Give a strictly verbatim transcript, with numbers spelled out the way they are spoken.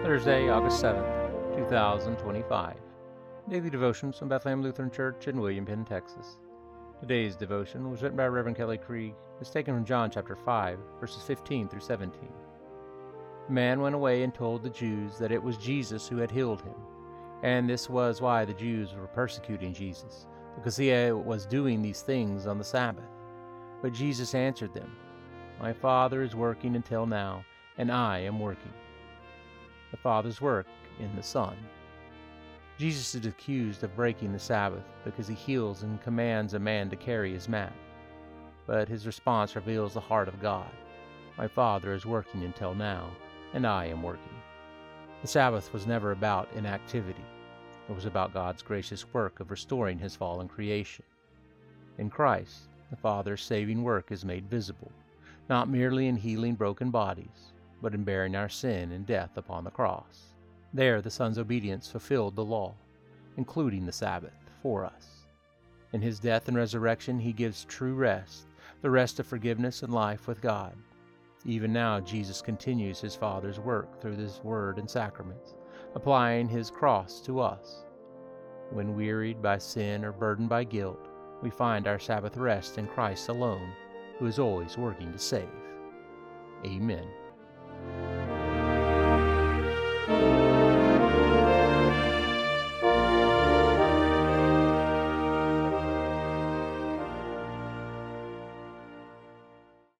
Thursday, August seventh, two thousand twenty-five. Daily devotions from Bethlehem Lutheran Church in William Penn, Texas. Today's devotion was written by Reverend Kelly Krieg. It's taken from John chapter five, verses fifteen through seventeen. The man went away and told the Jews that it was Jesus who had healed him, and this was why the Jews were persecuting Jesus, because he was doing these things on the Sabbath. But Jesus answered them, "My Father is working until now, and I am working." The Father's work in the Son. Jesus is accused of breaking the Sabbath because he heals and commands a man to carry his mat. But his response reveals the heart of God. My Father is working until now, and I am working. The Sabbath was never about inactivity. It was about God's gracious work of restoring his fallen creation. In Christ, the Father's saving work is made visible, not merely in healing broken bodies, but in bearing our sin and death upon the cross. There the Son's obedience fulfilled the law, including the Sabbath, for us. In his death and resurrection he gives true rest, the rest of forgiveness and life with God. Even now Jesus continues his Father's work through his word and sacraments, applying his cross to us. When wearied by sin or burdened by guilt, we find our Sabbath rest in Christ alone, who is always working to save. Amen. Thank you.